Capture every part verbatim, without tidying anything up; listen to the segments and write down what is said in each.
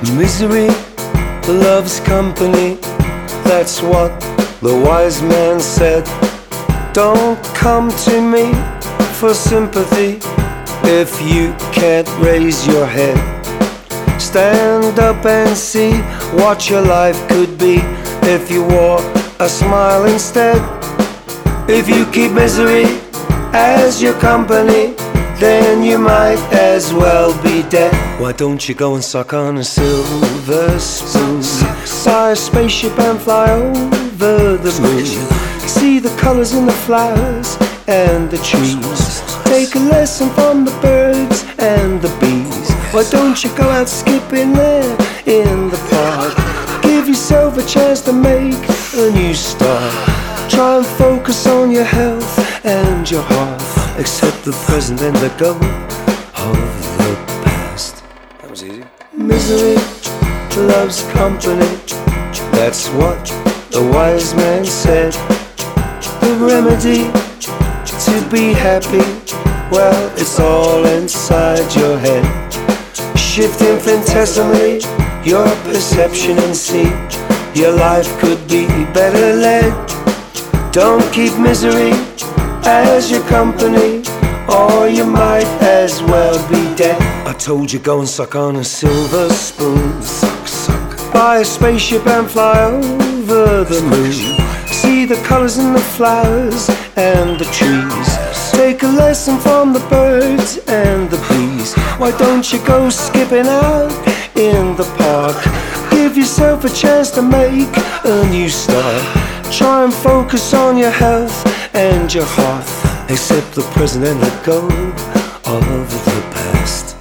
Misery loves company, that's what the wise man said. Don't come to me for sympathy if you can't raise your head. Stand up and see what your life could be if you wore a smile instead. If you keep misery as your company, then you might as well be dead. Why don't you go and suck on a silver spoon? Buy a spaceship and fly over the moon. See the colors in the flowers and the trees. Take a lesson from the birds and the bees. Why don't you go out skipping there in the park? Give yourself a chance to make a new start. Try and focus on your health and your heart. Accept the present and let go of the past. That was easy. Misery loves company, that's what the wise man said. The remedy to be happy, well, it's all inside your head. Shift infinitesimally your perception and see your life could be better led. Don't keep misery as your company, or you might as well be dead. I told you go and suck on a silver spoon. Suck, suck. Buy a spaceship and fly over the moon. See the colors in the flowers and the trees. Take a lesson from the birds and the bees. Why don't you go skipping out in the park? Give yourself a chance to make a new start. Try and focus on your health and your heart. Accept the present and let go of the past.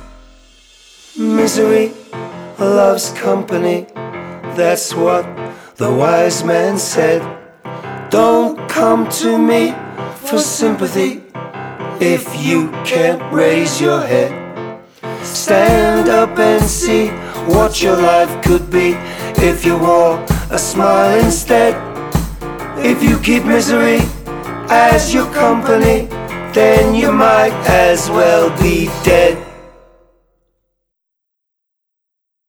Misery loves company, that's what the wise man said. Don't come to me for sympathy if you can't raise your head. Stand up and see what your life could be if you wore a smile instead. If you keep misery as your company, then you might as well be dead.